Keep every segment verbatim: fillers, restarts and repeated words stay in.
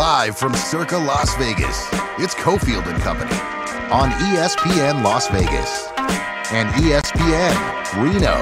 Live from Circa Las Vegas, it's Cofield and Company on E S P N Las Vegas and E S P N Reno.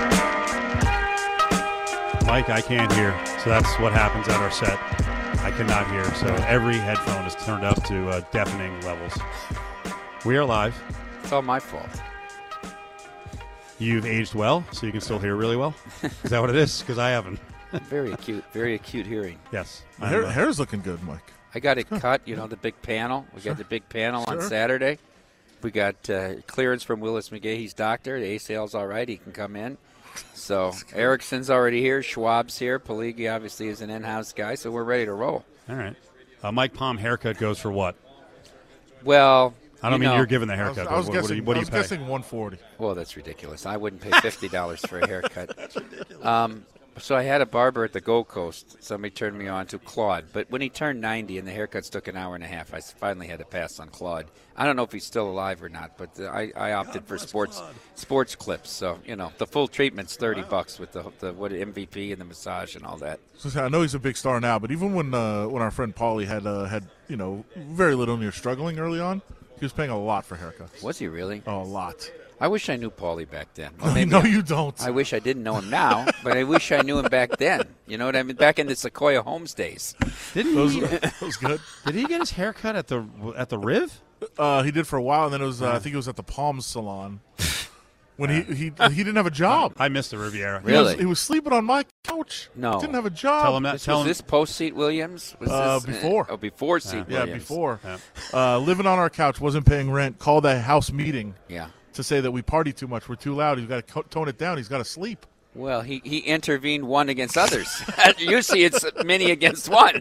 Mike, I can't hear, so that's what happens at our set. I cannot hear, so every headphone is turned up to uh, deafening levels. We are live. It's all my fault. You've aged well, so you can still hear really well? Is that what it is? Because I haven't. Very acute, very acute hearing. Yes. My hair, hair's looking good, Mike. I got it cut, you know, the big panel. We Sure. got the big panel Sure. on Saturday. We got uh, clearance from Willis McGahee's doctor. The A C L's all right. He can come in. So Erickson's already here. Schwab's here. Peligi obviously is an in-house guy, so we're ready to roll. All right. Uh, Mike Palm haircut goes for what? Well, I don't you mean know, you're giving the I was, haircut. I was but guessing, what, do you, what I do was you pay? guessing one forty. Well, that's ridiculous. I wouldn't pay fifty dollars for a haircut. That's ridiculous. Um, so I had a barber at the Gold Coast. Somebody turned me on to Claude. But when he turned ninety and the haircuts took an hour and a half, I finally had to pass on Claude. I don't know if he's still alive or not, but uh, I, I opted God for bless sports Claude. sports clips. So, you know, the full treatment's thirty bucks with the, the what M V P and the massage and all that. So I know he's a big star now, but even when uh, when our friend Paulie had uh, had you know very little near struggling early on, he was paying a lot for haircuts. Was he really? Oh, a lot. I wish I knew Paulie back then. Well, maybe no, I, you don't. I wish I didn't know him now, but I wish I knew him back then. You know what I mean? Back in the Sequoia Homes days. Didn't Those, he, those good. did he get his haircut at the at the Riv? Uh, he did for a while, and then it was uh, I think it was at the Palms Salon when he he he didn't have a job. I missed the Riviera. He was, Really? he was sleeping on my couch. No. Didn't have a job. Tell him that. This Tell was him. this post Seat Williams? Was Uh, this, before. Oh, before Seat Yeah, Williams. before. Yeah. Uh, living on our couch, wasn't paying rent, called a house meeting Yeah. to say that we party too much, we're too loud, he's got to co- tone it down, he's got to sleep. Well, he, he intervened one against others. Usually it's many against one.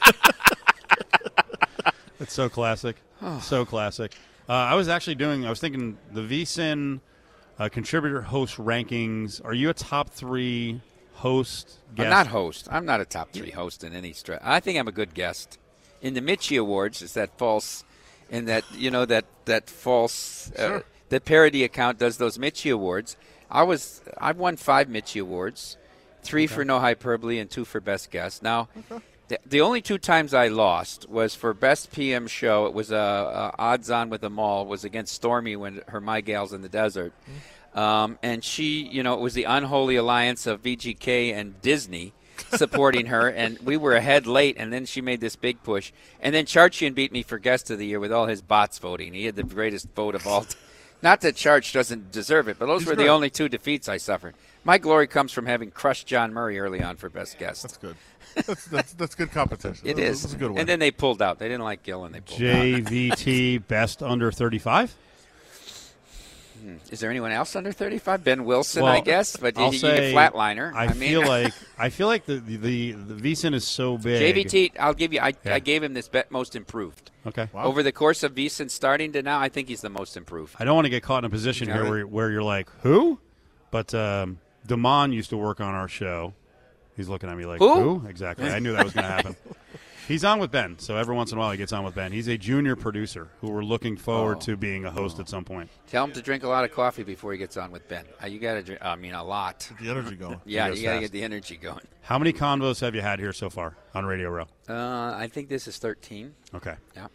It's so classic. So classic. Uh, I was actually doing, I was thinking the VSiN uh, contributor host rankings. Are you a top three host guest? I'm not host. I'm not a top three host in any stretch. I think I'm a good guest. In the Mitchie Awards, is that false, in that, you know, that, that false, uh, Sure. the parody account does those Mitchie Awards. I was, I've won five Mitchie Awards, three okay. for No Hyperbole and two for Best Guest. Now, okay. the, the only two times I lost was for Best P M Show. It was a uh, uh, odds on with them all. Was against Stormy when her My Gals in the Desert. Mm. Um, and she, you know, it was the unholy alliance of V G K and Disney supporting her, and we were ahead late, and then she made this big push. And then Charchian beat me for Guest of the Year with all his bots voting. He had the greatest vote of all time. Not that Charch doesn't deserve it, but those He's were great. the only two defeats I suffered. My glory comes from having crushed John Murray early on for Best Guest. That's good. That's that's, that's good competition. It that's, is. That's a good one. And then they pulled out. They didn't like Gil, and they pulled J V T best under thirty-five? out. Is there anyone else under thirty-five? Ben Wilson, Well, I guess, but I'll you, say, you flatliner. I, I mean, feel like I feel like the the the VSiN is so big. J V T, I'll give you. I, Yeah. I gave him this bet most improved. Okay. Wow. Over the course of VSiN starting to now, I think he's the most improved. I don't want to get caught in a position Yeah. here where where you're like, who? But um, Damon used to work on our show. He's looking at me like, Who? who? Exactly. I knew that was going to happen. He's on with Ben, so every once in a while he gets on with Ben. He's a junior producer who we're looking forward Oh. to being a host at some point. Tell him to drink a lot of coffee before he gets on with Ben. Uh, you got to drink. I mean, a lot. the energy going. Yeah, goes you got to fast. get the energy going. How many convos have you had here so far on Radio Row? Uh, I think this is thirteen. Okay. Yeah.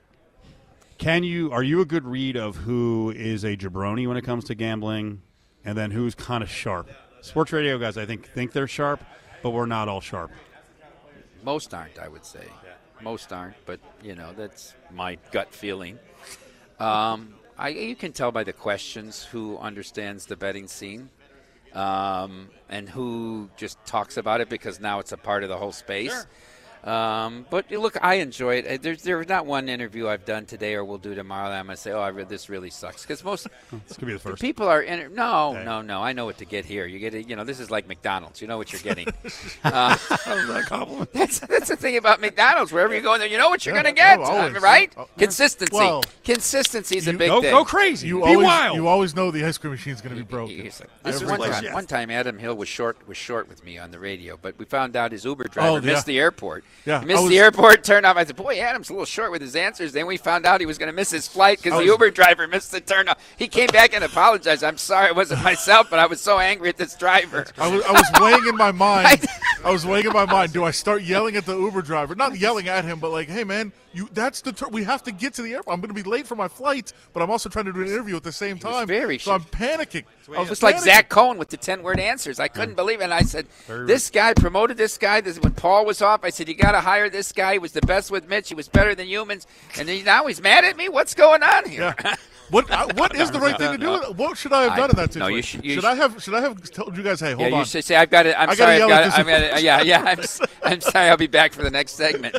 Can you are you a good read of who is a jabroni when it comes to gambling, and then who's kind of sharp? Sports radio guys, I think think they're sharp, but we're not all sharp. Most aren't, I would say. Most aren't, but, you know, that's my gut feeling. Um, I, you can tell by the questions who understands the betting scene um, and who just talks about it because now it's a part of the whole space. Sure. Um, but look, I enjoy it. Uh, There's there's not one interview I've done today or will do tomorrow that I'm going to say, oh, I read this really sucks. Because most This could be the first. people are in it. No, Okay. no, no. I know what to get here. You get it. You know, this is like McDonald's. You know what you're getting. uh, that compliment. that's that's the thing about McDonald's. Wherever you go in there, you know what you're Yeah, going to get, oh, always. uh, right? Oh, Consistency. well, Consistency is a you- big Go thing. go crazy. You be always, wild. you always know the ice cream machine's going to be broken. He's like- this is Every one time. time. One time, Adam Hill was short was short with me on the radio, but we found out his Uber driver Oh, yeah. missed the airport. Yeah, he missed I was- the airport. Turned off. I said, "Boy, Adam's a little short with his answers." Then we found out he was going to miss his flight because I the was- Uber driver missed the turnoff. He came back and apologized. I'm sorry, it wasn't myself, but I was so angry at this driver. I was, I was weighing in my mind I was weighing in my mind. Do I start yelling at the Uber driver? Not yelling at him, but like, hey man, you that's the tur- we have to get to the airport. I'm going to be late for my flight, but I'm also trying to do an interview at the same He was time. very so I'm panicking. I was It was like panicking. Zach Cohen with the ten-word answers. I couldn't believe it. And I said, this guy promoted this guy. This, when Paul was off, I said, you got to hire this guy. He was the best with Mitch. He was better than humans. And then now he's mad at me? What's going on here? Yeah. What uh, what is the right thing to do? No. What should I have I- done in that no, situation? you should- you should should- I have should I have told you guys, hey, hold Yeah, on. you should say, I've got it. I'm I gotta sorry. I've yell got at it. this I'm gonna, yeah, yeah. I'm, s- I'm sorry. I'll be back for the next segment.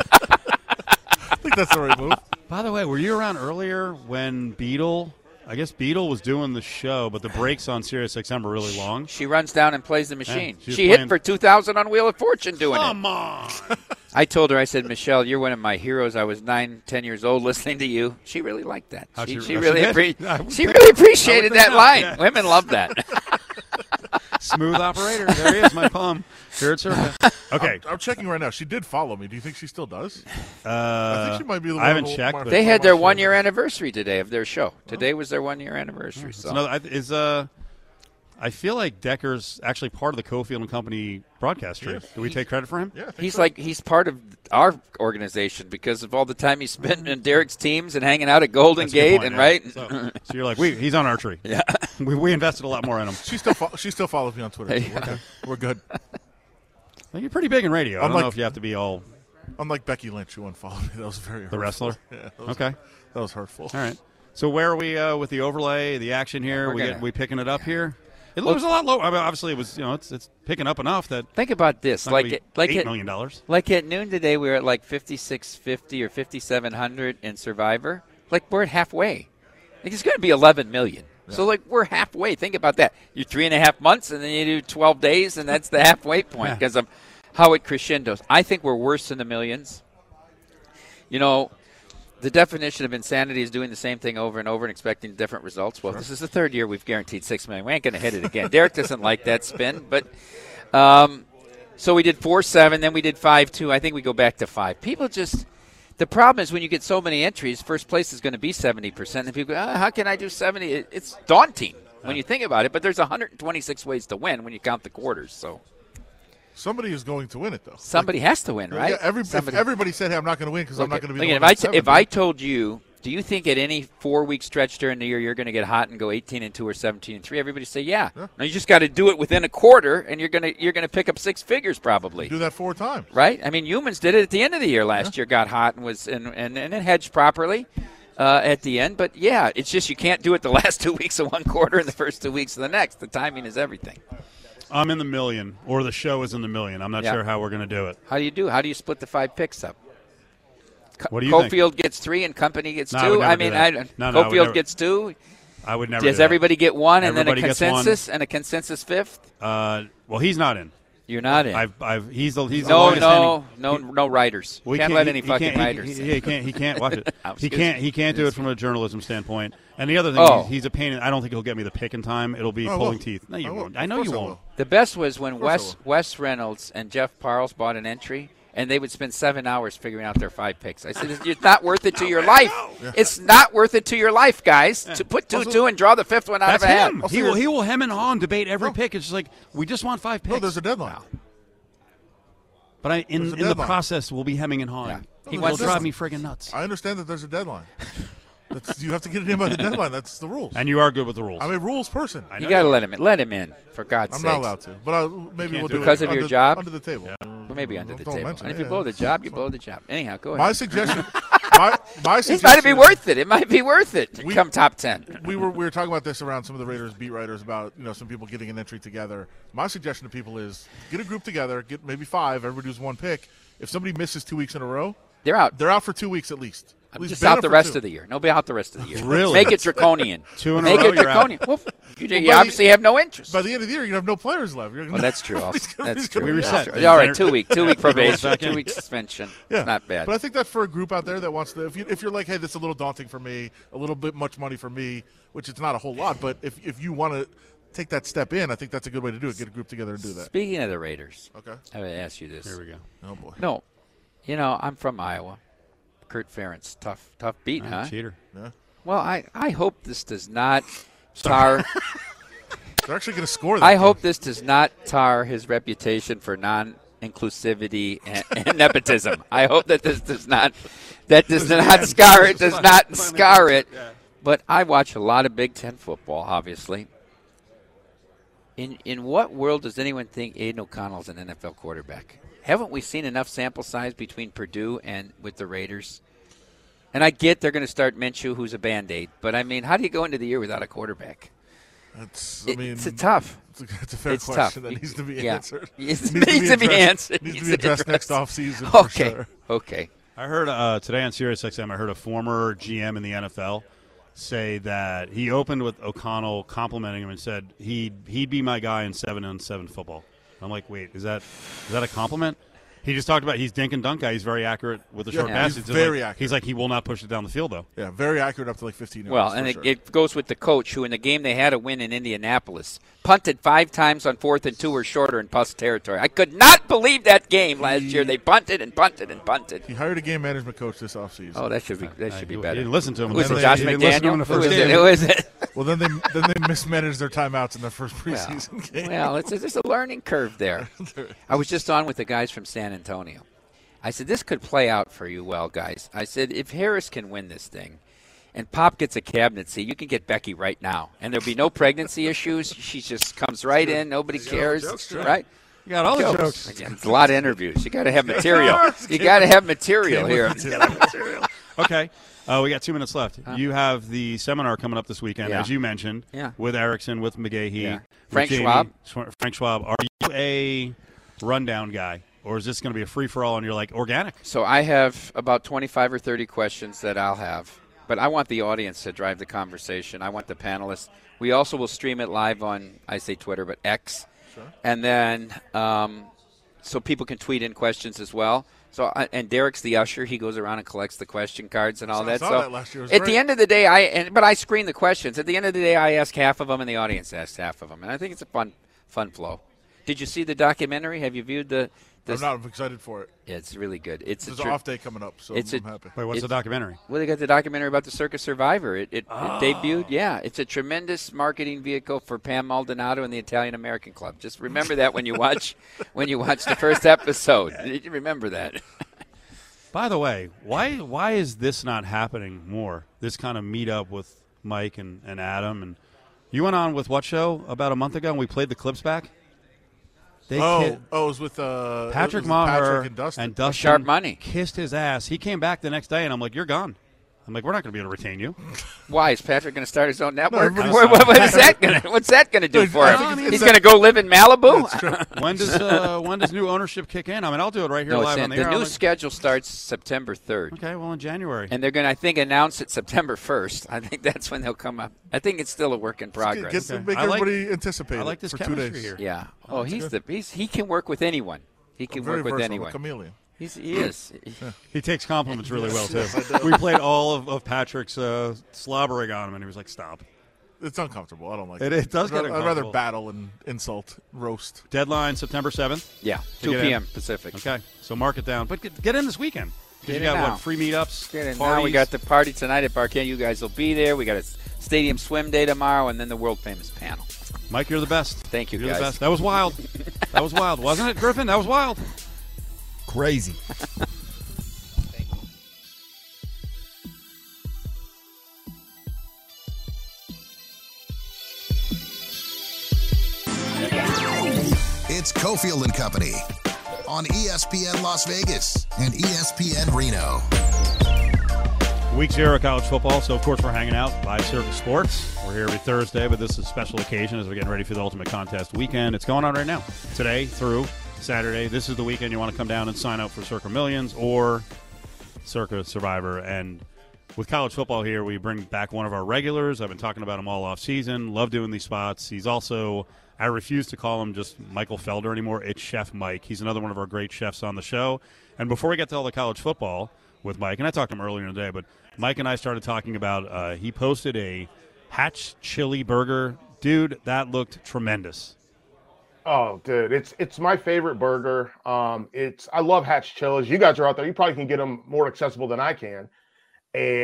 I think that's the right move. By the way, were you around earlier when Beetle? I guess Beetle was doing the show, but the breaks on Sirius X M were really long. She runs down and plays the machine. she was she hit playing- for two thousand on Wheel of Fortune doing it. Come on. I told her, I said, Michelle, you're one of my heroes. I was nine, ten years old listening to you. She really liked that. How'd She, she- she oh, she really, did? appre- I would she think- really I appreciated would think that not, line. yeah. Women love that. Smooth operator. There he is, my palm. Here it's her. Okay. I'm checking right now. She did follow me. Do you think she still does? Uh, I think she might be the one. I haven't who- checked, my- but- They had my their show. one-year anniversary today of their show. Today was their one-year anniversary. It's So another, I- is uh, I feel like Decker's actually part of the Cofield and Company broadcast tree. Yes. Do we take credit for him? Yeah, I think he's so. like he's part of our organization because of all the time he spent in Derek's teams and hanging out at Golden That's a good Gate point, and yeah. right. So, so you're like, we, he's on our tree. Yeah. we, we invested a lot more in him. She still fo- she still follows me on Twitter. So we're good. We're good. Like, you're pretty big in radio. I I'm don't like- know if you have to be all Unlike Becky Lynch, who unfollowed me. That was very the hurtful. wrestler. Yeah, that was, Okay. that was hurtful. All right. So where are we uh, with the overlay, the action here? We're we gonna- get, we picking it up here? It was a lot lower. I mean, obviously, it was you know it's it's picking up enough that Think about this, it's not gonna like be it, like eight it, million dollars. like at noon today, we were at like fifty-six fifty or fifty-seven hundred in Survivor. Like we're at halfway. Like it's going to be eleven million. So like we're halfway. Think about that. You three and a half months, and then you do twelve days, and that's the halfway point Yeah. because of how it crescendos. I think we're worse than the millions. You know, the definition of insanity is doing the same thing over and over and expecting different results. Well, this is the third year we've guaranteed six million. We ain't going to hit it again. Derek doesn't like that spin, but um, so we did four seven, then we did five two. I think we go back to five. People just the problem is when you get so many entries, first place is going to be seventy percent, and people go, oh, how can I do seventy? It, it's daunting when you think about it. But there's one hundred twenty-six ways to win when you count the quarters. So Somebody is going to win it, though. somebody has to win, right? Yeah, every, if Somebody- everybody said, hey, I'm not going to win because I'm not Look, going to be look, the if one I that's t- if seventy. I told you, do you think at any four week stretch during the year you're going to get hot and go eighteen and two or seventeen and three? Everybody say yeah. Yeah. No, you just got to do it within a quarter, and you're gonna you're gonna pick up six figures probably. do that four times. Right? I mean, humans did it at the end of the year last year. Got hot and was and and, and it hedged properly uh, at the end. But yeah, it's just you can't do it the last two weeks of one quarter and the first two weeks of the next. The timing is everything. I'm in the million, or the show is in the million. I'm not Yeah. sure how we're going to do it. How do you do? How do you split the five picks up? Co- What do you think? Cofield gets three and Company gets No, I would two. never I do mean, that. I, No, no, I would Cofield never- gets two. I would never. Does do that. everybody get one and Everybody then a gets one. consensus and a consensus fifth? Uh, well, he's not in. You're not in. I've, I've, he's the, he's the no, longest no, standing- no, no writers. Well, he can't, let he- any he fucking can't- he- writers. He, he can't. He can't watch it. Oh, he excuse can't. me. He can't do it from a journalism standpoint. And the other thing, Oh. he's, he's a pain. in- I don't think he'll get me the pick in time. It'll be Oh, I pulling will. teeth. No, you I will. won't. I Of know course you I won't. will. The best was when course I Wes will. Wes Reynolds and Jeff Parles bought an entry, and they would spend seven hours figuring out their five picks. I said, "It's not worth it to your life. It's not worth it to your life, guys. To put two two and draw the fifth one out That's of a hat." him. Also, He will. there's- He will hem and haw and debate every No. pick. It's just like we just want five picks. No, there's a deadline. But I, in, There's a in the deadline. process, we'll be hemming and hawing. Yeah. He He wants will to- drive me friggin' nuts. I understand that there's a deadline. That's, you have to get it in by the deadline. That's the rules. And you are good with the rules. I'm a rules person. I You know got to let him in. Let him in, for God's I'm sake. not allowed to, but I, maybe can't we'll do do it. Because it of your under, job? under the table. Well, maybe under the Don't table. mention And if it, you yeah, blow the it's job, fine. you blow the job. Anyhow, go My ahead. suggestion. my my It suggestion. might be worth it. It might be worth it to We- come top ten. We were we were talking about this around some of the Raiders beat writers about you know some people getting an entry together. My suggestion to people is get a group together, get maybe five. Everybody does one pick. If somebody misses two weeks in a row, They're out. they're out for two weeks at least. At I'm least just ban out it the for rest two. of the year. Nobody out the rest of the year. Really? Make it draconian. Two in a Make row, it you're out. draconian. Well, you, you by the- obviously have no interest. By the end of the year, you have no players left. You're Well, that's true. Also. Nobody's gonna- That's nobody's gonna true. We be reset. out. They- Yeah, all right, they're- two week, two week Rolls probation, back in. two week suspension. Yeah, Not bad. But I think that for a group out there that wants to, if you if you're like, hey, this is a little daunting for me, a little bit much money for me, which it's not a whole lot, but if if you want to take that step in, I think that's a good way to do it. Get a group together and do that. Speaking of the Raiders, Okay. I would ask you this. Here we go. Oh boy. No, you know I'm from Iowa. Kurt Ferentz, tough, tough beat, huh? Cheater. Yeah. Well, I, I hope this does not tar They're actually going to score that I game. hope this does not tar his reputation for non-inclusivity and, and nepotism. I hope that this does not that does not scar it. Does not scar it. But I watch a lot of Big Ten football, obviously. In in what world does anyone think Aiden O'Connell's an N F L quarterback? Haven't we seen enough sample size between Purdue and with the Raiders? And I get they're going to start Minshew, who's a Band-Aid. But, I mean, how do you go into the year without a quarterback? That's, I mean, it's a tough. It's a, it's a fair it's question tough. that needs to be yeah. answered. It needs, needs, needs to be, addressed, answered. Needs, needs to be addressed, addressed. next offseason Okay. for sure. Okay. I heard uh, today on Sirius X M, I heard a former G M in the N F L say that he opened with O'Connell complimenting him and said he'd, he'd be my guy in seven on seven football. I'm like, wait, is that is that a compliment? He just talked about he's dink and dunk guy. He's very accurate with the Yeah, short he's passes. very like, accurate. He's like, he will not push it down the field, though. Yeah, very accurate up to like fifteen yards. Well, and it, sure. it goes with the coach who in the game they had a win in Indianapolis punted five times on fourth and two or shorter in Puss territory. I could not believe that game last He- year. They punted and punted and punted. He hired a game management coach this offseason. Oh, that should be that should be He better. didn't listen to him. Who was Then it, they- Josh he didn't listen to him in McDaniel? the Who first was it? game. Who was it? Well, then they then they mismanaged their timeouts in their first preseason game. Well, it's there's a learning curve there. I was just on with the guys from San Antonio. I said, this could play out for you well, guys. I said, if Harris can win this thing and Pop gets a cabinet seat, you can get Becky right now. And there'll be no pregnancy issues. She just comes right in. Nobody cares. Right? You got all the Jokes. jokes. Again, it's a lot of interviews. You got to have material. You got to have material here. Okay. Uh, we got two minutes left. You have the seminar coming up this weekend, Yeah. as you mentioned, Yeah. with Erickson, with McGahee, Yeah. with Frank Jamie- Schwab. Schwa- Frank Schwab. Are you a rundown guy, or is this going to be a free-for-all and you're like organic? So I have about twenty-five or thirty questions that I'll have, but I want the audience to drive the conversation. I want the panelists. We also will stream it live on, I say Twitter, but X. Sure. And then um, so people can tweet in questions as well. So I, and Derek's the usher. He goes around and collects the question cards and all I that. saw so that last year. It was at great. the end of the day, I and, but I screen the questions. At the end of the day, I ask half of them, and the audience asks half of them. And I think it's a fun, fun flow. Did you see the documentary? Have you viewed the? the I'm not I'm excited for it. Yeah, it's really good. It's There's a an tr- off day coming up, so it's I'm a- happy. Wait, what's It's- the documentary? Well, they got the documentary about the Circus Survivor. It it, oh. it debuted. Yeah, it's a tremendous marketing vehicle for Pam Maldonado and the Italian American Club. Just remember that when you watch when you watch the first episode. You remember that. By the way, why why is this not happening more? This kind of meet up with Mike and, and Adam. And you went on with what show about a month ago, and we played the clips back? They Oh, ki- oh, it was with uh, Patrick it was Maher Patrick and Dustin. and Dustin Sharp money. kissed his ass. He came back the next day, and I'm like, you're gone. I'm like, we're not going to be able to retain you. Why is Patrick going to start his own network? everybody's- what, what, what is that going to? What's that going to do No, for I him? think it's- He's it's going to go live in Malibu. when does uh, when does new ownership kick in? I mean, I'll do it right here No, live it's on in, the, the air. new I'm like, schedule starts September third. okay, well, in January. And they're going to, I think, announce it September first. I think that's when they'll come up. I think it's still a work in progress. Get, Okay. make I like- everybody anticipate. I like it this for two chemistry days. here. Yeah. Oh, he's good. the he's he can work with anyone. He can Very work with versatile, anyone. a chameleon. He's, he is. He takes compliments really well, too. We played all of, of Patrick's uh, slobbering on him, and he was like, stop. It's uncomfortable. I don't like It- it. it does I'd get rather, I'd rather uncomfortable. battle and insult, roast. Deadline September seventh. Yeah. To two get p.m. in. Pacific. Okay, so mark it down. But get, get in this weekend. 'Cause Get you in got, now. what, free meetups, Get in. parties. Now we got the party tonight at Parkett. You guys will be there. We got a stadium swim day tomorrow, and then the world famous panel. Mike, you're the best. Thank you, You're guys. the best. That was wild. That was wild, wasn't it, Griffin? That was wild. Crazy. It's Cofield and Company on E S P N Las Vegas and E S P N Reno. Week zero of college football, so of course we're hanging out by Circus Sports. We're here every Thursday, but this is a special occasion as we're getting ready for the Ultimate Contest weekend. It's going on right now. Today through Saturday. This is the weekend you want to come down and sign up for Circa Millions or Circa Survivor. And with college football here, we bring back one of our regulars. I've been talking about him all off season. Love doing these spots. He's also, I refuse to call him just Michael Felder anymore. It's Chef Mike. He's another one of our great chefs on the show. And before we get to all the college football with Mike, and I talked to him earlier in the day, but Mike and I started talking about, uh, he posted a Hatch chili burger. Dude, that looked tremendous. Oh, dude, it's it's my favorite burger. Um, it's I love Hatch Chili's. You guys are out there. You probably can get them more accessible than I can. And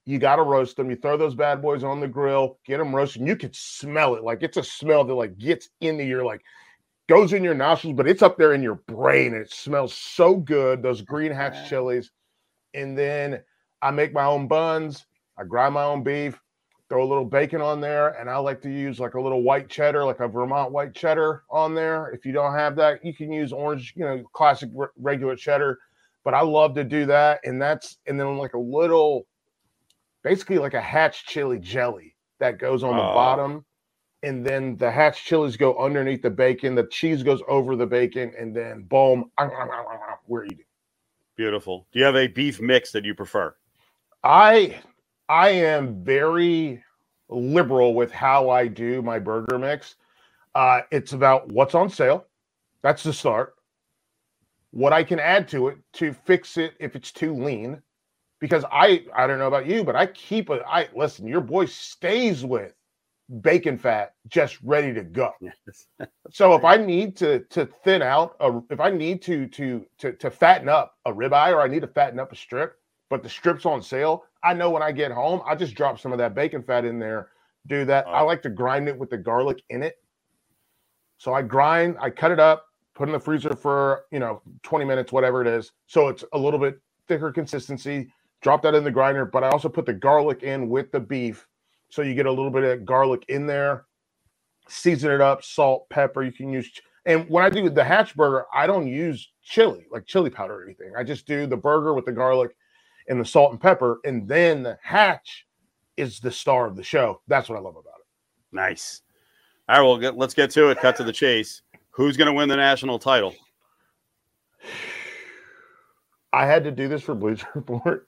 You got to roast them. You throw those bad boys on the grill, get them roasted. And you can smell it. Like it's a smell that like gets into your, like goes in your nostrils, but it's up there in your brain. And it smells so good. Those green hatch chilies. And then I make my own buns. I grind my own beef, throw a little bacon on there. And I like to use like a little white cheddar, like a Vermont white cheddar on there. If you don't have that, you can use orange, you know, classic r- regular cheddar. But I love to do that. And that's, and then like a little, basically like a Hatch chili jelly that goes on the oh. bottom. And then the Hatch chilies go underneath the bacon. The cheese goes over the bacon. And then boom, we're eating. Beautiful. Do you have a beef mix that you prefer? I I am very liberal with how I do my burger mix. Uh, it's about what's on sale. That's the start. What I can add to it to fix it if it's too lean. Because I, I don't know about you, but I keep a, I listen, your boy stays with bacon fat just ready to go. Yes. So if I need to to thin out, a, if I need to, to to to fatten up a ribeye or I need to fatten up a strip, but the strip's on sale, I know when I get home, I just drop some of that bacon fat in there, do that. Oh. I like to grind it with the garlic in it. So I grind, I cut it up, put it in the freezer for, you know, twenty minutes, whatever it is. So it's a little bit thicker consistency. Drop that in the grinder, but I also put the garlic in with the beef. So you get a little bit of garlic in there, season it up, salt, pepper. You can use, and when I do the Hatch burger, I don't use chili, like chili powder or anything. I just do the burger with the garlic and the salt and pepper. And then the Hatch is the star of the show. That's what I love about it. Nice. All right, well, get, let's get to it. Cut to the chase. Who's going to win the national title? I had to do this for Bleacher Report.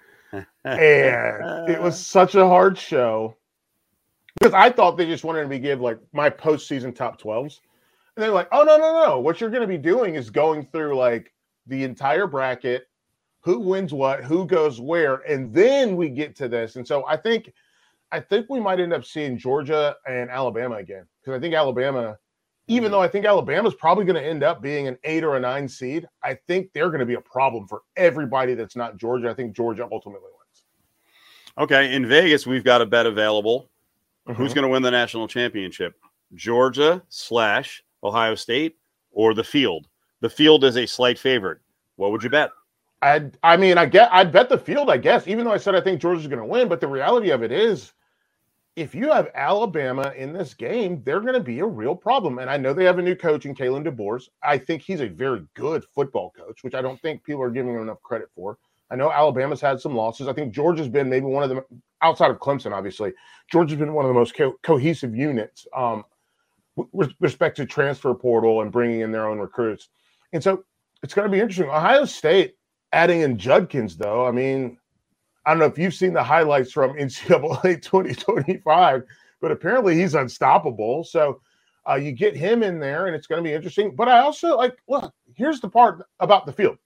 And it was such a hard show because I thought they just wanted me to give like my postseason top twelves. And they're like, oh, no, no, no. What you're going to be doing is going through like the entire bracket, who wins what, who goes where. And then we get to this. And so I think, I think we might end up seeing Georgia and Alabama again. Because I think Alabama, even though I think Alabama's probably going to end up being an eight or a nine seed, I think they're going to be a problem for everybody that's not Georgia. I think Georgia ultimately wins. Okay, in Vegas, we've got a bet available. Mm-hmm. Who's going to win the national championship? Georgia slash Ohio State or the field? The field is a slight favorite. What would you bet? I I mean, I get I'd bet the field, I guess, even though I said I think Georgia's going to win. But the reality of it is, if you have Alabama in this game, they're going to be a real problem. And I know they have a new coach in Kalen DeBoer. I think he's a very good football coach, which I don't think people are giving him enough credit for. I know Alabama's had some losses. I think Georgia's been maybe one of the, outside of Clemson, obviously, Georgia's been one of the most co- cohesive units um, with respect to transfer portal and bringing in their own recruits. And so it's going to be interesting. Ohio State adding in Judkins, though, I mean, I don't know if you've seen the highlights from N C double A twenty twenty-five, but apparently he's unstoppable. So uh, you get him in there, and it's going to be interesting. But I also, like, look, here's the part about the field.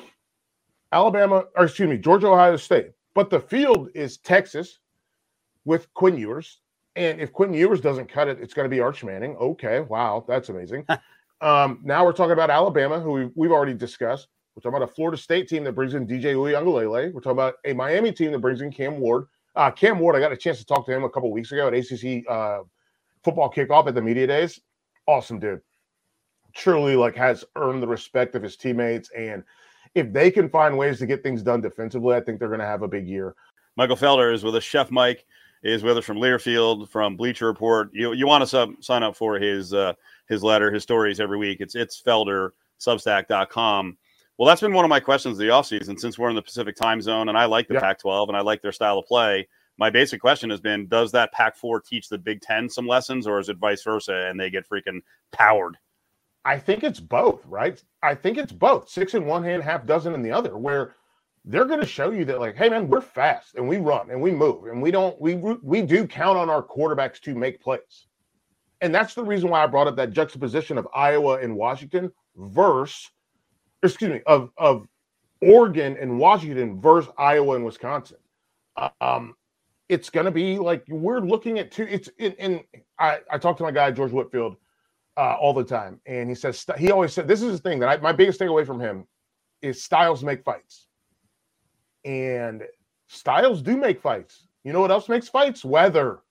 Alabama, or excuse me, Georgia, Ohio State. But the field is Texas with Quinn Ewers. And if Quinn Ewers doesn't cut it, it's going to be Arch Manning. Okay, wow, that's amazing. um, now we're talking about Alabama, who we've, we've already discussed. We're talking about a Florida State team that brings in D J Uiagalelei. We're talking about a Miami team that brings in Cam Ward. Uh, Cam Ward, I got a chance to talk to him a couple weeks ago at A C C uh, football kickoff at the media days. Awesome dude. Truly, like, has earned the respect of his teammates. And if they can find ways to get things done defensively, I think they're going to have a big year. Michael Felder is with us. Chef Mike is with us from Learfield, from Bleacher Report. You you want to sub, sign up for his uh, his letter, his stories every week. It's it's Felder, Substack dot com. Well, that's been one of my questions the offseason, since we're in the Pacific time zone, and I like the yeah. Pac twelve, and I like their style of play. My basic question has been, does that Pac four teach the Big Ten some lessons, or is it vice versa, and they get freaking powered? I think it's both, right? I think it's both. Six in one hand, half dozen in the other, where they're going to show you that, like, hey, man, we're fast, and we run, and we move, and we don't we we do count on our quarterbacks to make plays. And that's the reason why I brought up that juxtaposition of Iowa and Washington versus excuse me, of, of Oregon and Washington versus Iowa and Wisconsin. Um, it's going to be like, we're looking at two, it's in, in I, I talk to my guy, George Whitfield, uh, all the time. And he says, he always said, this is the thing that I, my biggest takeaway from him is styles make fights. And styles do make fights. You know what else makes fights? Weather.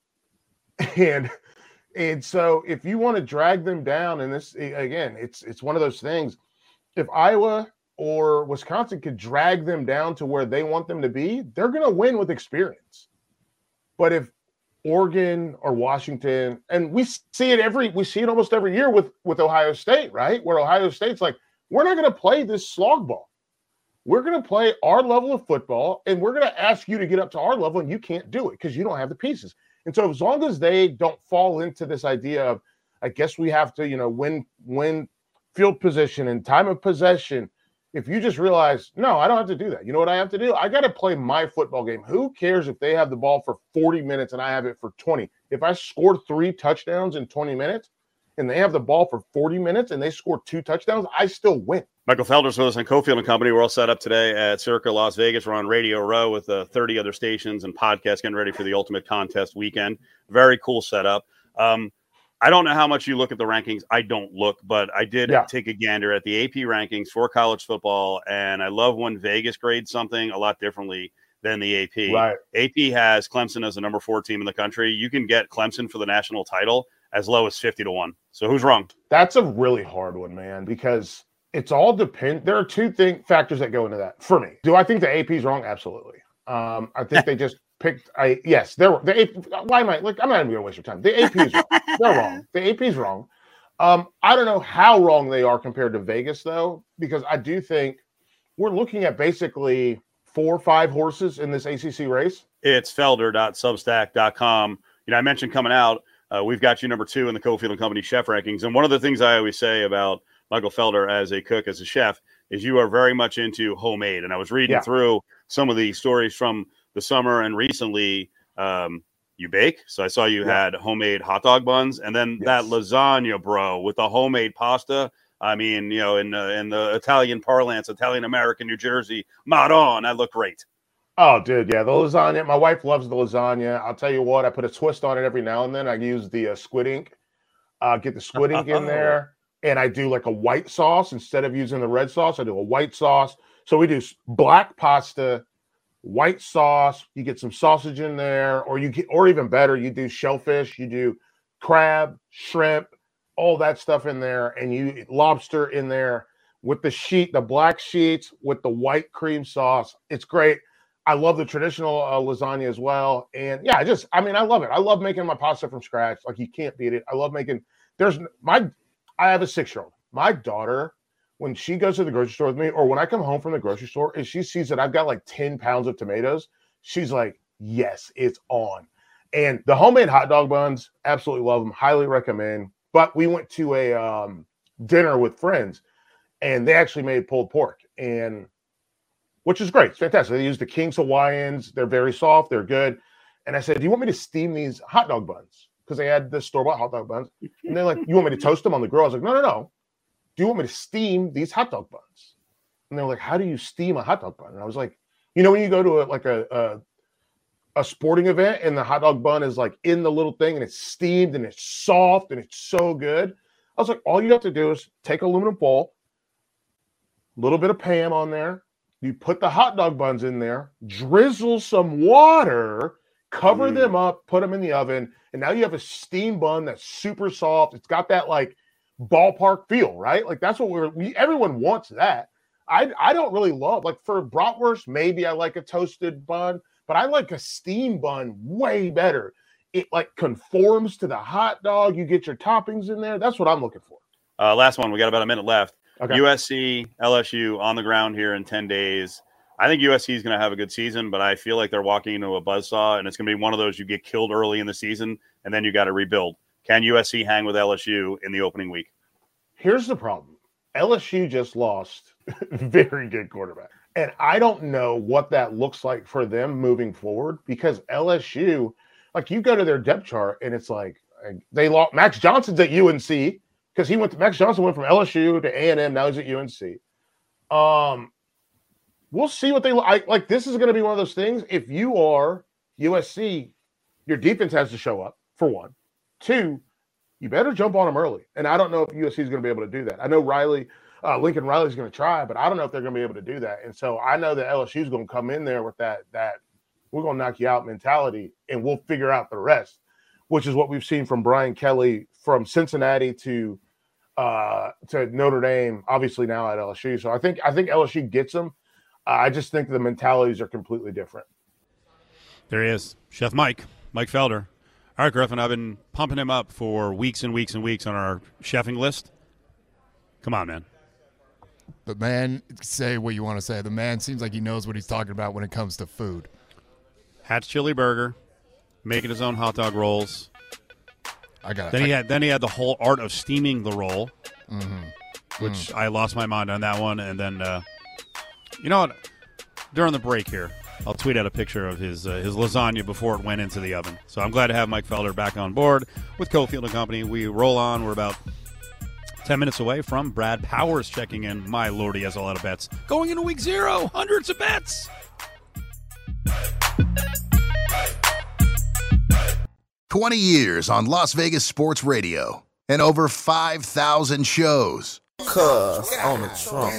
And and so if you want to drag them down, and this again, it's it's one of those things. If Iowa or Wisconsin could drag them down to where they want them to be, they're going to win with experience. But if Oregon or Washington, and we see it every, we see it almost every year with, with Ohio State, right? Where Ohio State's like, we're not going to play this slog ball. We're going to play our level of football, and we're going to ask you to get up to our level, and you can't do it because you don't have the pieces. And so as long as they don't fall into this idea of, I guess we have to, you know, win, win field position and time of possession, if you just realize, no, I don't have to do that. You know what I have to do? I got to play my football game. Who cares if they have the ball for forty minutes and I have it for twenty? If I scored three touchdowns in twenty minutes and they have the ball for forty minutes and they score two touchdowns, I still win. Michael Felder's with us on Cofield and Company. We're all set up today at Circa Las Vegas. We're on Radio Row with uh, thirty other stations and podcasts getting ready for the Ultimate Contest weekend. Very cool setup. Um, I don't know how much you look at the rankings. I don't look, but I did yeah. take a gander at the A P rankings for college football, and I love when Vegas grades something a lot differently than the A P. Right. A P has Clemson as the number four team in the country. You can get Clemson for the national title as low as fifty to one. So who's wrong? That's a really hard one, man, because it's all depend. There are two thing factors that go into that for me. Do I think the A P is wrong? Absolutely. Um, I think they just picked. I yes, they're the A P. Why am I like? I'm not even gonna waste your time. The A P is wrong. They're wrong. The A P is wrong. Um, I don't know how wrong they are compared to Vegas though, because I do think we're looking at basically four or five horses in this A C C race. It's felder dot substack dot com. You know, I mentioned coming out. Uh, we've got you number two in the Cofield and Company chef rankings, and one of the things I always say about Michael Felder as a cook, as a chef, is you are very much into homemade. And I was reading yeah. through some of the stories from the summer and recently. Um, you bake. So I saw you yeah. had homemade hot dog buns, and then yes. that lasagna, bro, with the homemade pasta. I mean, you know, in uh, in the Italian parlance, Italian American, New Jersey, Madon, that looked great. Oh, dude, yeah, the lasagna. My wife loves the lasagna. I'll tell you what, I put a twist on it every now and then. I use the uh, squid ink, uh, get the squid ink in there. And I do like a white sauce instead of using the red sauce. I do a white sauce. So we do black pasta, white sauce. You get some sausage in there, or you get, or even better, you do shellfish, you do crab, shrimp, all that stuff in there, and you lobster in there with the sheet, the black sheets with the white cream sauce. It's great. I love the traditional uh, lasagna as well. And yeah, I just, I mean, I love it. I love making my pasta from scratch. Like, you can't beat it. I love making, there's my, I have a six-year-old. My daughter, when she goes to the grocery store with me, or when I come home from the grocery store, and she sees that I've got like ten pounds of tomatoes, she's like, yes, it's on. And the homemade hot dog buns, absolutely love them. Highly recommend. But we went to a um, dinner with friends, and they actually made pulled pork, and which is great. It's fantastic. They use the King's Hawaiians. They're very soft. They're good. And I said, do you want me to steam these hot dog buns? Because they had the store-bought hot dog buns. And they're like, you want me to toast them on the grill? I was like, no, no, no. Do you want me to steam these hot dog buns? And they're like, how do you steam a hot dog bun? And I was like, you know, when you go to a, like a, a, a sporting event and the hot dog bun is like in the little thing and it's steamed and it's soft and it's so good. I was like, all you have to do is take aluminum foil, a little bit of Pam on there. You put the hot dog buns in there, drizzle some water, cover mm. them up, put them in the oven, and now you have a steam bun that's super soft. It's got that like ballpark feel, right? Like that's what we're, we, everyone wants that. I I don't really love, like for bratwurst, maybe I like a toasted bun, but I like a steam bun way better. It like conforms to the hot dog. You get your toppings in there. That's what I'm looking for. Uh, last one. We got about a minute left. Okay. U S C, L S U on the ground here in ten days. I think U S C is going to have a good season, but I feel like they're walking into a buzzsaw, and it's going to be one of those you get killed early in the season, and then you got to rebuild. Can U S C hang with L S U in the opening week? Here's the problem. L S U just lost very good quarterback. And I don't know what that looks like for them moving forward, because L S U, like you go to their depth chart and it's like they lost. Max Johnson's at U N C because he went to, Max Johnson went from L S U to A and M. Now he's at U N C. Um, we'll see what they like. Like this is going to be one of those things. If you are U S C, your defense has to show up for one. Two, you better jump on them early. And I don't know if U S C is going to be able to do that. I know Riley, uh, Lincoln Riley's going to try, but I don't know if they're going to be able to do that. And so I know that L S U is going to come in there with that that we're going to knock you out mentality, and we'll figure out the rest, which is what we've seen from Brian Kelly from Cincinnati to uh, to Notre Dame, obviously now at L S U. So I think I think L S U gets them. Uh, I just think the mentalities are completely different. There he is, Chef Mike, Mike Felder. All right, Griffin, I've been pumping him up for weeks and weeks and weeks on our chefing list. Come on, man. The man, say what you want to say. The man seems like he knows what he's talking about when it comes to food. Hatch Chili Burger, making his own hot dog rolls. I got. Then he had then he had the whole art of steaming the roll, Mm-hmm. which Mm. I lost my mind on that one. And then, uh, you know what? During the break here, I'll tweet out a picture of his uh, his lasagna before it went into the oven. So I'm glad to have Mike Felder back on board with Cofield and Company. We roll on. We're about ten minutes away from Brad Powers checking in. My Lord, he has a lot of bets. Going into week zero, hundreds of bets. twenty years on Las Vegas Sports Radio and over five thousand shows. Cuz on the trunk.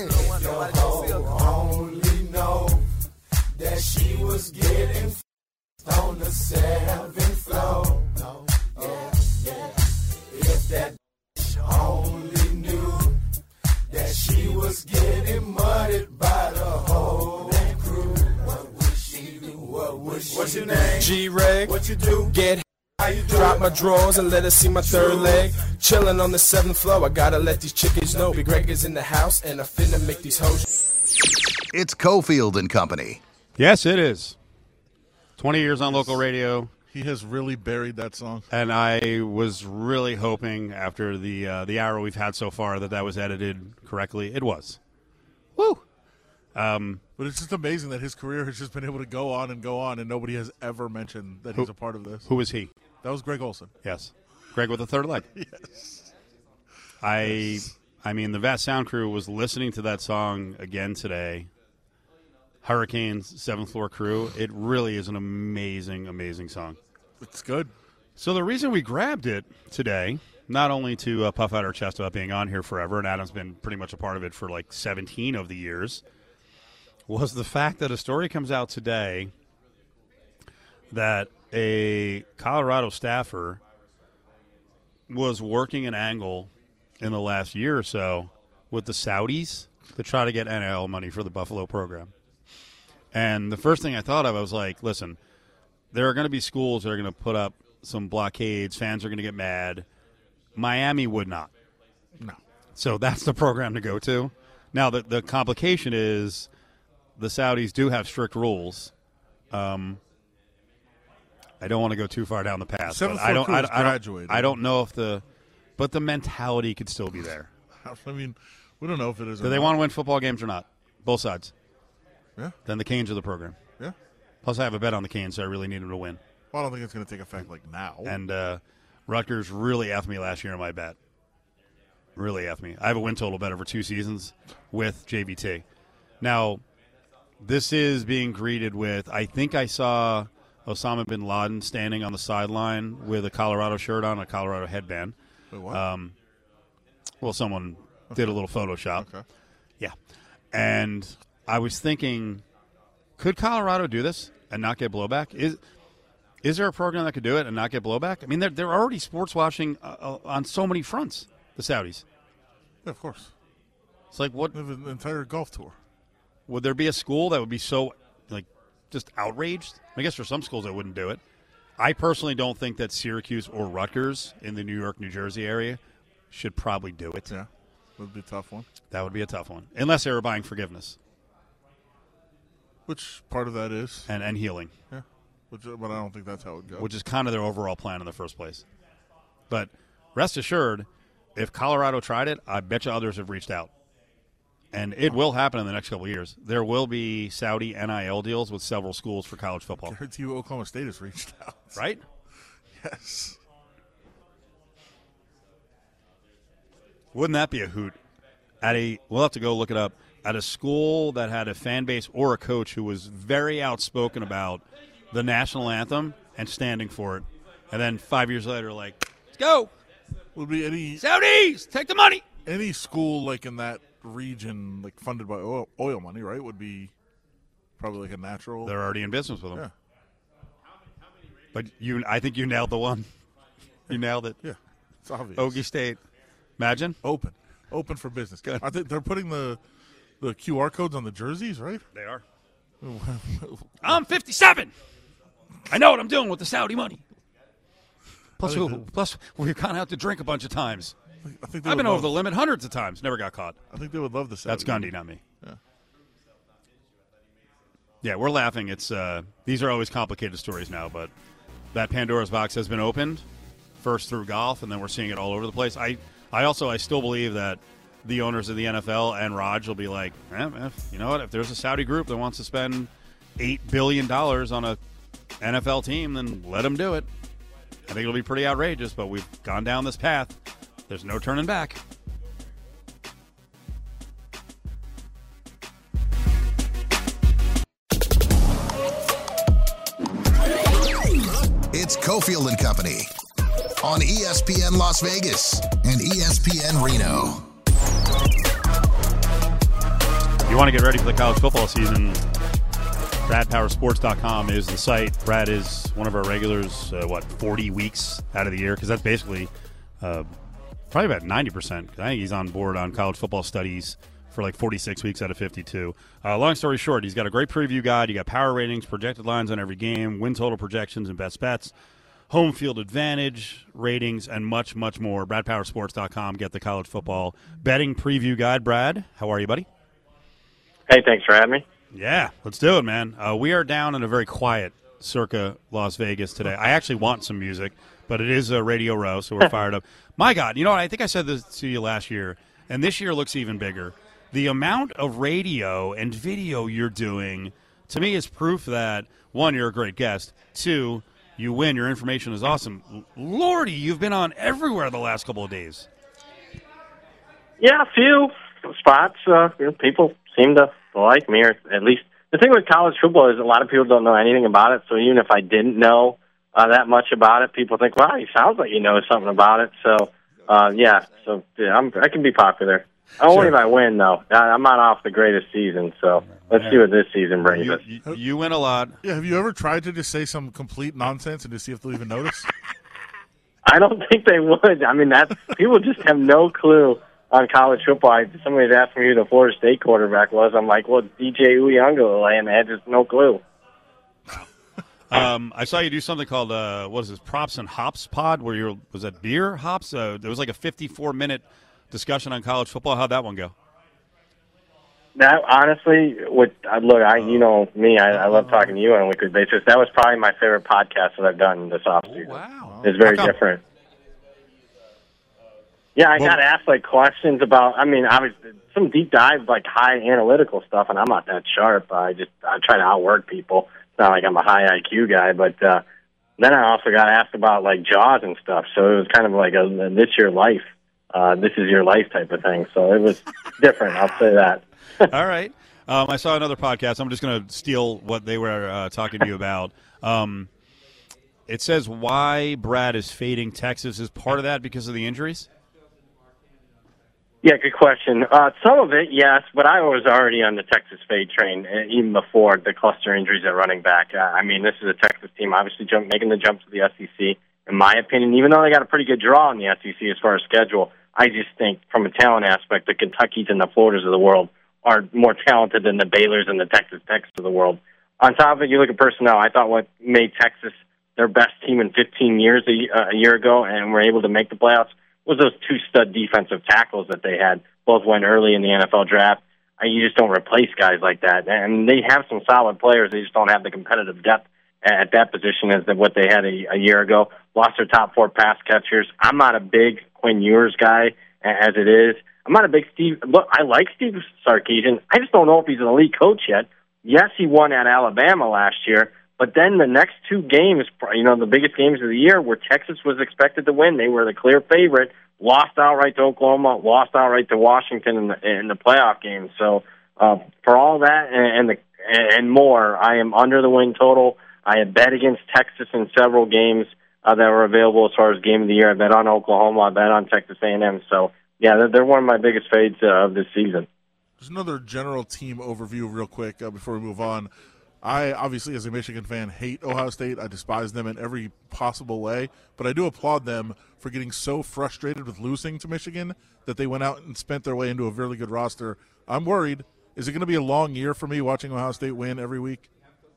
Only know that she was getting on the seventh floor. Yeah, yeah. If that only knew that she was getting muddied by the whole crew. What would she do? What would she What's your name? G-Reg. What you do? Get how you do? Drop my drawers and let her see my third leg. Chilling on the seventh floor. I gotta let these chickens know. Big Greg is in the house and I finna make these hoes. It's Cofield and Company. Yes, it is. twenty years on local radio. He has really buried that song. And I was really hoping after the uh, the hour we've had so far that that was edited correctly. It was. Woo! Um, But it's just amazing that his career has just been able to go on and go on, and nobody has ever mentioned that Who- he's a part of this. who was he? That was Greg Olson. Yes. Greg with a third leg. Yes. I I mean, the Vast Sound Crew was listening to that song again today. Hurricanes, Seventh Floor Crew. It really is an amazing, amazing song. It's good. So the reason we grabbed it today, not only to uh, puff out our chest about being on here forever, and Adam's been pretty much a part of it for like seventeen of the years, was the fact that a story comes out today that a Colorado staffer was working an angle in the last year or so with the Saudis to try to get N I L money for the Buffalo program. And the first thing I thought of, I was like, listen, there are going to be schools that are going to put up some blockades. Fans are going to get mad. Miami would not. No. So that's the program to go to. Now, the, the complication is the Saudis do have strict rules. Um, I don't want to go too far down the path. Seventh but I Floor don't. Crew I, is I don't. graduated. I don't know if the, but the mentality could still be there. I mean, we don't know if it is. or Do they not. want to win football games or not? Both sides. Yeah. Then the Canes are the program. Yeah. Plus, I have a bet on the Canes, so I really need them to win. Well, I don't think it's going to take effect like now. And uh, Rutgers really effed me last year in my bet. Really effed me. I have a win total bet over two seasons with J V T. Now, this is being greeted with, I think I saw Osama bin Laden standing on the sideline with a Colorado shirt on, a Colorado headband. Wait, what? Um, well, someone did a little Photoshop. Okay. Yeah. And I was thinking, could Colorado do this and not get blowback? Is is there a program that could do it and not get blowback? I mean, they're, they're already sports washing uh, on so many fronts, the Saudis. Yeah, of course. It's like, what They have an entire golf tour. would there be a school that would be so, like, just outraged? I guess for some schools that wouldn't do it. I personally don't think that Syracuse or Rutgers in the New York, New Jersey area should probably do it. Yeah. Would be a tough one. That would be a tough one, unless they were buying forgiveness Which part of that is? and, and healing, Yeah. Which, but I don't think that's how it would go. which is kind of their overall plan in the first place. But rest assured, if Colorado tried it, I bet you others have reached out. And it will happen in the next couple of years. There will be Saudi N I L deals with several schools for college football. guarantee you Oklahoma State has reached out. Right? Yes. Wouldn't that be a hoot? At a, we'll have to go look it up. At a school that had a fan base or a coach who was very outspoken about the national anthem and standing for it, and then five years later, like, let's go, Would be any Saudis, take the money. any school like in that region, like funded by oil, oil money, right? Would be probably like a natural. They're already in business with them. Yeah. But you, I think you nailed the one. You nailed it. Yeah, it's obvious. Ogie State. Imagine. Open. Open for business. Good. I think they're putting the the Q R codes on the jerseys, right? They are. I'm fifty-seven. I know what I'm doing with the Saudi money. Plus, we, plus we've gone out to drink a bunch of times. I think I've been love, over the limit hundreds of times. Never got caught. I think they would love the Saudi That's Gundy, money. not me. Yeah. Yeah, we're laughing. It's uh, these are always complicated stories now, but that Pandora's box has been opened, first through golf, and then we're seeing it all over the place. I, I also I still believe that the owners of the N F L and Raj will be like, eh, if, you know what? If there's a Saudi group that wants to spend eight billion dollars on a N F L team, then let them do it. I think it'll be pretty outrageous, but we've gone down this path. There's no turning back. It's Cofield and Company on E S P N Las Vegas and E S P N Reno. You want to get ready for the college football season, Brad Power Sports dot com is the site. Brad is one of our regulars, uh, what, forty weeks out of the year? Because that's basically uh, probably about ninety percent. I think he's on board on college football studies for like forty-six weeks out of fifty-two. Uh, long story short, he's got a great preview guide. You got power ratings, projected lines on every game, win total projections and best bets, home field advantage, ratings, and much, much more. Brad Power Sports dot com. Get the college football betting preview guide. Brad, how are you, buddy? Hey, thanks for having me. Yeah, let's do it, man. Uh, we are down in a very quiet circa Las Vegas today. I actually want some music, but it is a Radio Row, so we're fired up. My God, you know what? I think I said this to you last year, and this year looks even bigger. The amount of radio and video you're doing, to me, is proof that, one, you're a great guest. Two, you win. Your information is awesome. Lordy, you've been on everywhere the last couple of days. Yeah, a few spots. Uh, you know, people seem to like me, or at least the thing with college football is a lot of people don't know anything about it. So even if I didn't know uh, that much about it, people think, "Wow, he sounds like you know something about it." So uh, yeah, so yeah, I'm, I can be popular. Only if I win, though. I'm not off the greatest season, so let's see what this season brings You, us. you, you win a lot. Yeah, have you ever tried to just say some complete nonsense and to see if they'll even notice? I don't think they would. I mean, that's people just have no clue on college football. I, somebody was asking me who the Florida State quarterback was. I'm like, well, D J Uyunglele, and they had just no clue. Um, I saw you do something called uh, what is this? Props and Hops Pod, where you was that beer hops? Uh, there was like a fifty-four minute discussion on college football. How'd that one go? That honestly, with uh, look, I you know me, I, I love talking to you on a weekly basis. That was probably my favorite podcast that I've done this offseason. Oh, wow, it's very How come? different. Yeah, I Well, got asked like questions about. I mean, I was some deep dive, like high analytical stuff, and I'm not that sharp. I just I try to outwork people. It's not like I'm a high I Q guy, but uh, then I also got asked about like Jaws and stuff. So it was kind of like a, a this your life, uh, this is your life type of thing. So it was different. I'll say that. All right. Um, I saw another podcast. I'm just going to steal what they were uh, talking to you about. Um, it says why Brad is fading Texas. Is part of that because of the injuries? Yeah, good question. Uh, some of it, yes, but I was already on the Texas fade train uh, even before the cluster injuries at running back. Uh, I mean, this is a Texas team obviously jump, making the jump to the S E C, in my opinion, even though they got a pretty good draw in the S E C as far as schedule. I just think from a talent aspect, the Kentuckys and the Floridas of the world are more talented than the Baylors and the Texas Techs of the world. On top of it, you look at personnel. I thought what made Texas their best team in fifteen years a, uh, a year ago and were able to make the playoffs was those two stud defensive tackles that they had. Both went early in the N F L draft. Uh, you just don't replace guys like that. And they have some solid players. They just don't have the competitive depth at that position as what they had a, a year ago. Lost their top four pass catchers. I'm not a big Quinn Ewers guy as it is. I'm not a big Steve. Look, I like Steve Sarkisian. I just don't know if he's an elite coach yet. Yes, he won at Alabama last year, but then the next two games, you know, the biggest games of the year where Texas was expected to win, they were the clear favorite, lost outright to Oklahoma, lost outright to Washington in the, in the playoff game. So uh, for all that and, and, the, and more, I am under the win total. I have bet against Texas in several games uh, that were available as far as game of the year. I bet on Oklahoma. I bet on Texas A and M. So, yeah, they're, they're one of my biggest fades uh, of this season. Just another general team overview real quick uh, before we move on. I obviously, as a Michigan fan, hate Ohio State. I despise them in every possible way, but I do applaud them for getting so frustrated with losing to Michigan that they went out and spent their way into a really good roster. I'm worried. Is it going to be a long year for me watching Ohio State win every week?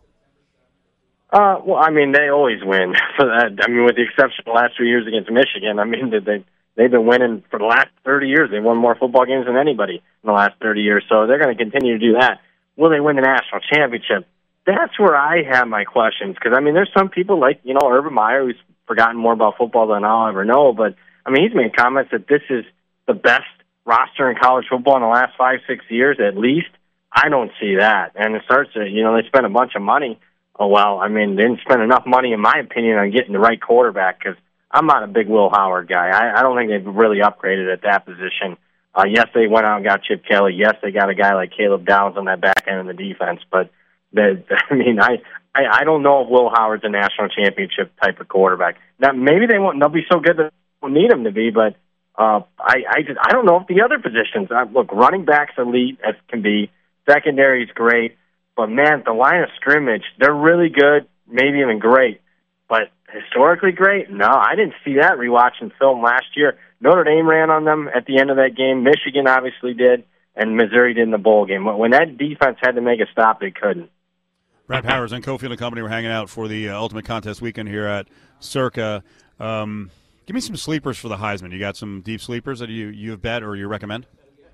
Uh, well, I mean, they always win. For that, I mean, with the exception of the last two years against Michigan, I mean, they they've been winning for the last thirty years. They've won more football games than anybody in the last thirty years, so they're going to continue to do that. Will they win the national championship? That's where I have my questions, because, I mean, there's some people like, you know, Urban Meyer, who's forgotten more about football than I'll ever know, but, I mean, he's made comments that this is the best roster in college football in the last five, six years at least. I don't see that. And it starts to, you know, they spent a bunch of money. Oh, well, I mean, they didn't spend enough money, in my opinion, on getting the right quarterback, because I'm not a big Will Howard guy. I, I don't think they've really upgraded at that position. Uh, yes, they went out and got Chip Kelly. Yes, they got a guy like Caleb Downs on that back end of the defense, but That, I mean, I, I I don't know if Will Howard's a national championship type of quarterback. Now, maybe they won't. They'll be so good that they won't need him to be. But uh, I I just I don't know if the other positions. I, look, running backs elite as can be. Secondary's great, but man, the line of scrimmage, they're really good, maybe even great. But historically great? No, I didn't see that rewatching film last year. Notre Dame ran on them at the end of that game. Michigan obviously did, and Missouri did in the bowl game. When that defense had to make a stop, they couldn't. Brad Powers and Cofield and Company were hanging out for the uh, Ultimate Contest weekend here at Circa. Um, give me some sleepers for the Heisman. You got some deep sleepers that you you have bet or you recommend?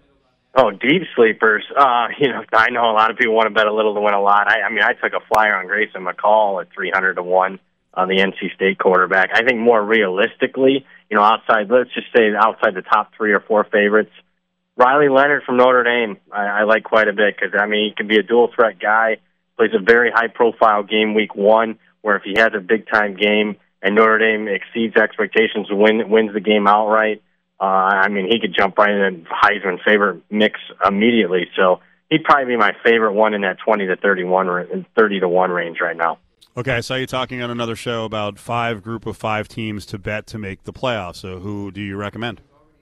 Oh, deep sleepers. Uh, you know, I know a lot of people want to bet a little to win a lot. I, I mean, I took a flyer on Grayson McCall at three hundred to one on the N C State quarterback. I think more realistically, you know, outside, let's just say outside the top three or four favorites, Riley Leonard from Notre Dame, I, I like quite a bit because, I mean, he can be a dual-threat guy, plays a very high-profile game week one, where if he has a big-time game and Notre Dame exceeds expectations and win, wins the game outright, uh, I mean, he could jump right in the Heisman favorite mix immediately. So he'd probably be my favorite one in that twenty to thirty-one, thirty to one range right now. Okay, I saw you talking on another show about five group of five teams to bet to make the playoffs. So who do you recommend?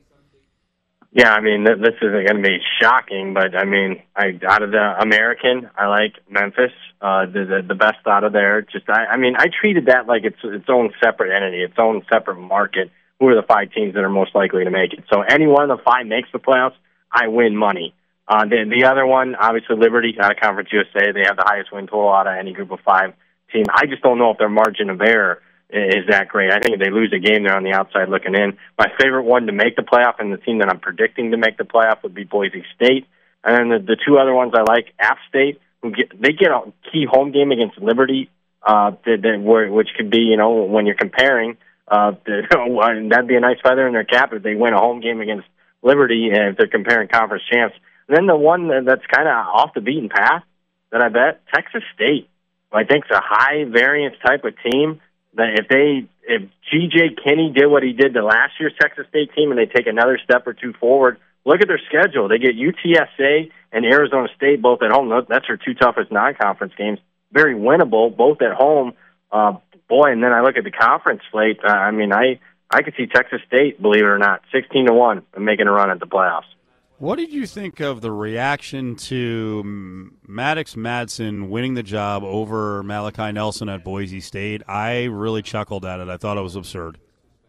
Yeah, I mean, th- this isn't going to be shocking, but, I mean, I, out of the American, I like Memphis, uh, the, the the best out of there. Just, I, I mean, I treated that like it's its own separate entity, its own separate market. Who are the five teams that are most likely to make it? So any one of the five makes the playoffs, I win money. Uh, the, the other one, obviously, Liberty out of Conference U S A. They have the highest win total out of any group of five team. I just don't know if their margin of error is that great. I think if they lose a game, they're on the outside looking in. My favorite one to make the playoff and the team that I'm predicting to make the playoff would be Boise State. And then the, the two other ones I like, App State, who get they get a key home game against Liberty, uh, that, that, where, which could be, you know, when you're comparing, uh, the, that'd be a nice feather in their cap if they win a home game against Liberty and if they're comparing conference champs. And then the one that's kind of off the beaten path that I bet, Texas State. I think it's a high variance type of team. That if they, if G J Kinney did what he did to last year's Texas State team and they take another step or two forward, look at their schedule. They get U T S A and Arizona State both at home. That's their two toughest non-conference games. Very winnable, both at home. Uh, boy, and then I look at the conference slate. Uh, I mean, I, I could see Texas State, believe it or not, sixteen to one and making a run at the playoffs. What did you think of the reaction to Maddox Madsen winning the job over Malachi Nelson at Boise State? I really chuckled at it. I thought it was absurd.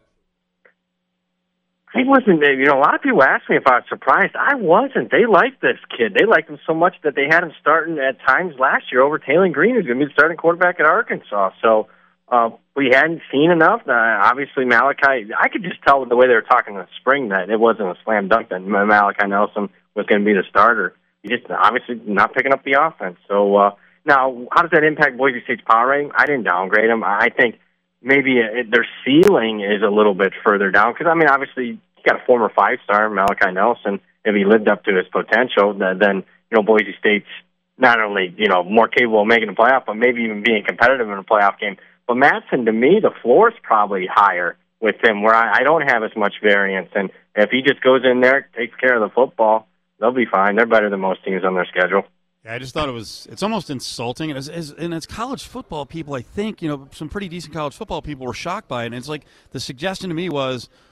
I wasn't, you know, a lot of people asked me if I was surprised. I wasn't. They liked this kid. They liked him so much that they had him starting at times last year over Taylor Green, who's going to be the starting quarterback at Arkansas. So uh, we hadn't seen enough. Uh, obviously, Malachi, I could just tell with the way they were talking in the spring that it wasn't a slam dunk that Malachi Nelson was going to be the starter. He just obviously not picking up the offense. So uh, now, how does that impact Boise State's power rating? I didn't downgrade him. I think maybe it, their ceiling is a little bit further down because, I mean, obviously, you got a former five-star, Malachi Nelson. If he lived up to his potential, then, you know, Boise State's not only, you know, more capable of making a playoff, but maybe even being competitive in a playoff game. But Madsen, to me, the floor is probably higher with him, where I, I don't have as much variance. And if he just goes in there, takes care of the football, they'll be fine. They're better than most teams on their schedule. Yeah, I just thought it was, it's almost insulting. And as, as, and as college football people, I think, you know, some pretty decent college football people were shocked by it. And it's like the suggestion to me was,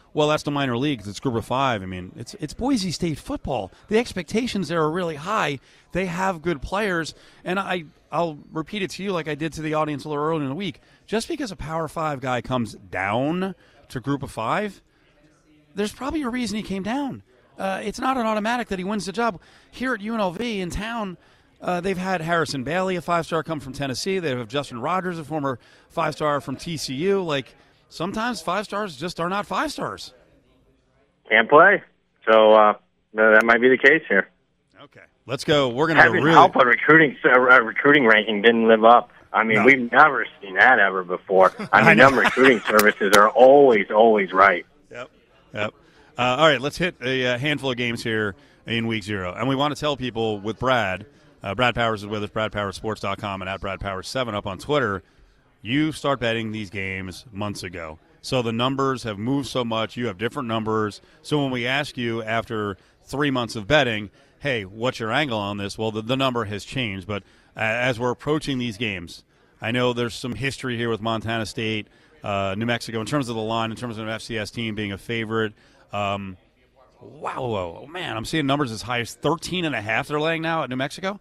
well, that's the minor leagues. It's group of five. I mean, it's it's Boise State football. The expectations there are really high. They have good players. And I, I'll repeat it to you like I did to the audience a little earlier in the week. Just because a Power Five guy comes down to group of five, there's probably a reason he came down. Uh, it's not an automatic that he wins the job. Here at U N L V in town, uh, they've had Harrison Bailey, a five-star, come from Tennessee. They have Justin Rogers, a former five-star from T C U. Like, sometimes five-stars just are not five-stars. Can't play. So uh, that might be the case here. Okay. Let's go. We're going to Having really... help a recruiting, a recruiting ranking didn't live up. I mean, No. we've never seen that ever before. I mean, them recruiting services are always, always right. Yep. Yep. Uh, all right, let's hit a, uh handful of games here in week zero. And we want to tell people with Brad, uh, Brad Powers is with us, brad powers sports dot com and at brad powers seven up on Twitter. You start betting these games months ago. So the numbers have moved so much. You have different numbers. So when we ask you after three months of betting, hey, what's your angle on this? Well, the, the number has changed. But uh, as we're approaching these games, I know there's some history here with Montana State, uh, New Mexico, in terms of the line, in terms of an F C S team being a favorite. Um, wow, whoa, man, I'm seeing numbers as high as thirteen and a half they're laying now at New Mexico.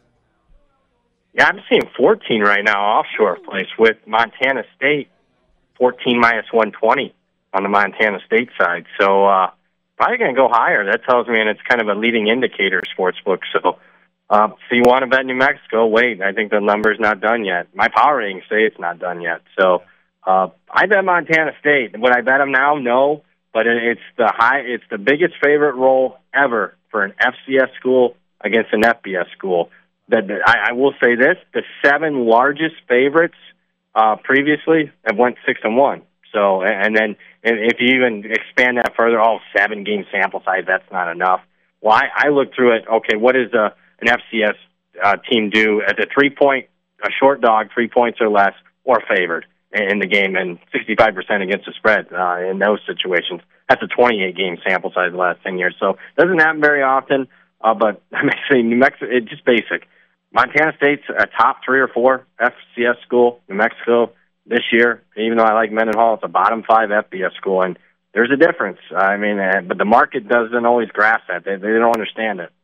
Yeah, I'm seeing fourteen right now offshore place with Montana State, fourteen minus one twenty on the Montana State side. So uh, probably going to go higher. That tells me, and it's kind of a leading indicator, sportsbook. So, uh, so you want to bet New Mexico? Wait, I think the number's not done yet. My power ratings say it's not done yet. So uh, I bet Montana State. Would I bet them now? No. But it's the high. It's the biggest favorite role ever for an F C S school against an F B S school. That I, I will say this: the seven largest favorites uh, previously have went six and one. So, and then if you even expand that further, oh, seven game sample size, that's not enough. Well, I, I look through it. Okay, what does a, an F C S uh, team do at the three point, a short dog, three points or less, or favored in the game, and sixty-five percent against the spread uh, in those situations. That's a twenty-eight game sample size the last ten years. So it doesn't happen very often, uh, but I'm actually New Mexico, it's just basic. Montana State's a top three or four F C S school. New Mexico this year, even though I like Mendenhall, it's a bottom five F B S school, and there's a difference. I mean, uh, but the market doesn't always grasp that. They, they don't understand it.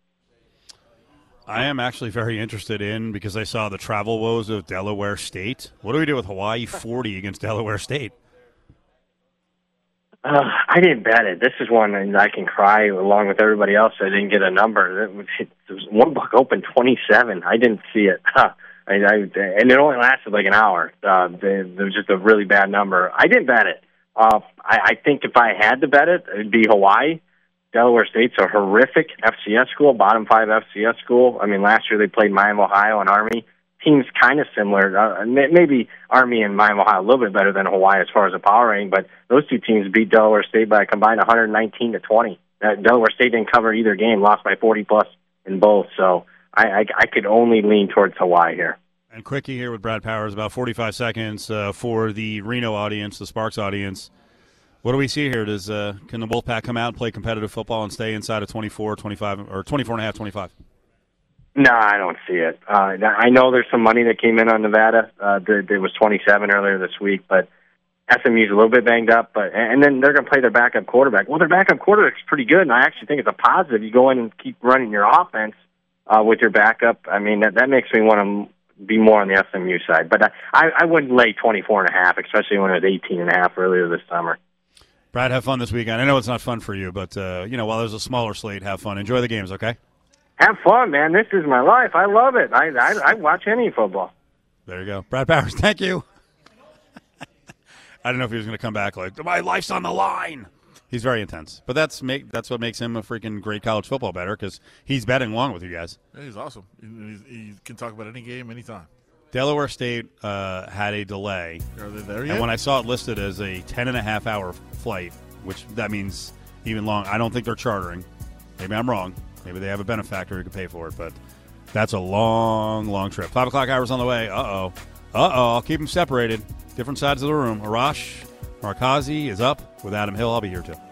I am actually very interested in, because I saw the travel woes of Delaware State. What do we do with Hawaii forty against Delaware State? Uh, I didn't bet it. This is one that I can cry along with everybody else. I didn't get a number. It was, it was one buck open twenty-seven. I didn't see it. Huh. I, I, and it only lasted like an hour. Uh, there was just a really bad number. I didn't bet it. Uh, I, I think if I had to bet it, it'd be Hawaii. Delaware State's a horrific F C S school, bottom five F C S school. I mean, last year they played Miami, Ohio, and Army. Teams kind of similar. Uh, maybe Army and Miami, Ohio a little bit better than Hawaii as far as the power rating, but those two teams beat Delaware State by a combined one nineteen to twenty. Uh, Delaware State didn't cover either game, lost by forty plus in both. So I, I, I could only lean towards Hawaii here. And quickie here with Brad Powers, about forty-five seconds uh, for the Reno audience, the Sparks audience. What do we see here? Does uh, can the Wolfpack come out and play competitive football and stay inside of twenty-four, twenty-five, or twenty-four and a half, twenty-five? No, I don't see it. Uh, I know there's some money that came in on Nevada. Uh, there, there was twenty-seven earlier this week, but S M U's a little bit banged up. But and then they're going to play their backup quarterback. Well, their backup quarterback's pretty good, and I actually think it's a positive. You go in and keep running your offense uh, with your backup. I mean, that, that makes me want to be more on the S M U side. But I, I wouldn't lay twenty-four and a half, especially when it was eighteen and a half earlier this summer. Brad, have fun this weekend. I know it's not fun for you, but, uh, you know, while there's a smaller slate, have fun. Enjoy the games, okay? Have fun, man. This is my life. I love it. I, I, I watch any football. There you go. Brad Powers, thank you. I don't know if he was going to come back like, my life's on the line. He's very intense. But that's make, that's what makes him a freaking great college football bettor, because he's betting along with you guys. Yeah, he's awesome. He, he can talk about any game, anytime. Delaware State uh, had a delay. Are they there yet? And when I saw it listed as a ten and a half hour flight, which that means even long, I don't think they're chartering. Maybe I'm wrong. Maybe they have a benefactor who can pay for it, but that's a long, long trip. Five o'clock hours on the way. Uh-oh. Uh-oh. I'll keep them separated. Different sides of the room. Arash Markazi is up with Adam Hill. I'll be here too.